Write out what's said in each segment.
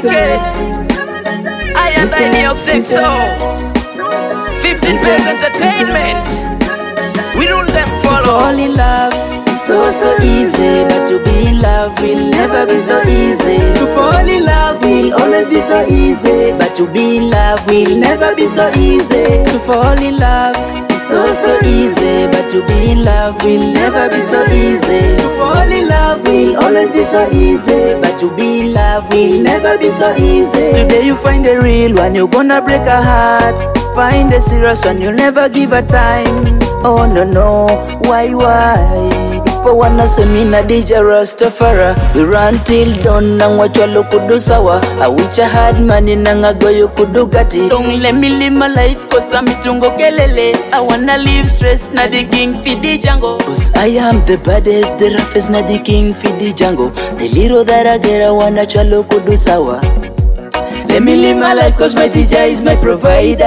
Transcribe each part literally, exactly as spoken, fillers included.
K. I and I New York Six so fifteen Base Entertainment. We rule them follow. To fall in love is so so easy, but to be in love will never be so easy. To fall in love will always be so easy, but to be in love will never be so easy. To fall in love is so so easy, but to be in love will never be so easy. To fall in love will always be so easy, but to be in love will never be so easy. Today you find a real one, you're gonna break a heart. Find a serious one, you'll never give a time. Oh no no, why why? For one semina D J Rastafari, we run till dawn nang wachwalo kudu sawa. I wish I had money nang agoyo kudu gati. Don't let me live my life cause I'm mitungo kelele. I wanna live stress na the king fi the jungle. Cause I am the baddest, the roughest na the king fi the jungle. The little that I get I wanna chalo kudu sawa. Let me live my life cause my D J is my provider.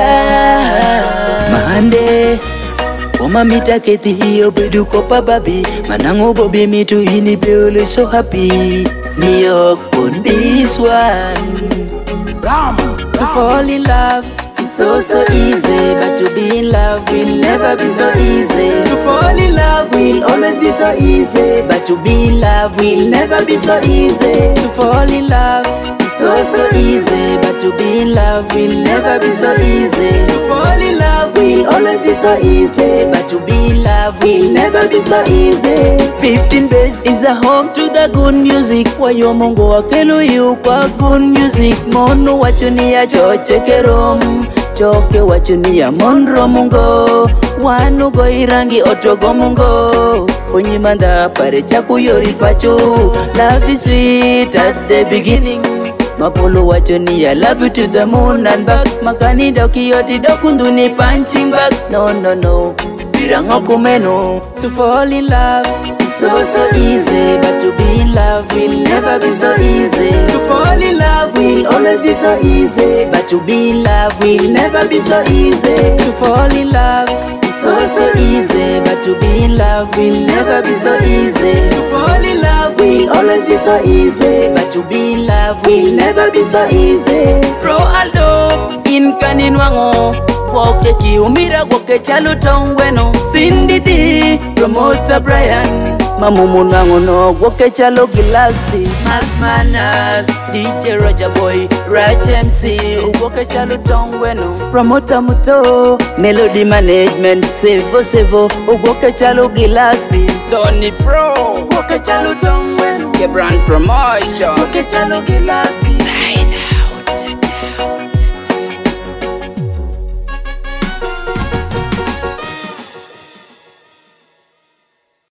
Mahande Oma mita keti hiyo bedu kopa babi. Manango bobi mitu ini be so happy. New York on this one. Ram. To fall in love is so so easy, but to be in love will never be so easy. To fall in love will always be so easy, but to be in love will never be so easy. To fall in love is so so easy, but to be in love will never be so easy. To fall in love will always be so easy, but to be in love will never be so easy. fifteen Base is a home to the good music. Wayo mongo wakelu yu kwa good music. Monu wachunia choche kerom, choke wachunia monro mungo. Wanu go irangi otogo mungo. Onyimanda pare chaku yori pachu. Love is sweet at the beginning. Mapolo wachoni, I love you to the moon and back. Makani doki yoti dokunduni punching back. No, no, no, birango kumeno. To fall in love is so so easy, but to be in love will never be so easy. To fall in love will always be so easy, but to be in love will never be so easy. To fall in love is so so easy, but to be in love will never be so easy. To fall in love will always be so easy, but to be in love will never be so easy. Pro Aldo in Kaninwango, woke kiumira woke chalo tongweno. Cindy D, promoter Brian, Mamumu nango no woke chalo gilasi. Mas Manas, D J Roger Boy, Raj M C, woke chalo tongweno. Promoter Muto, Melody Management, Sevo Sevo, woke chalo gilasi. Tony Pro. Woke chalo tongweno. Brand Promotion. Woke chalo gilasi.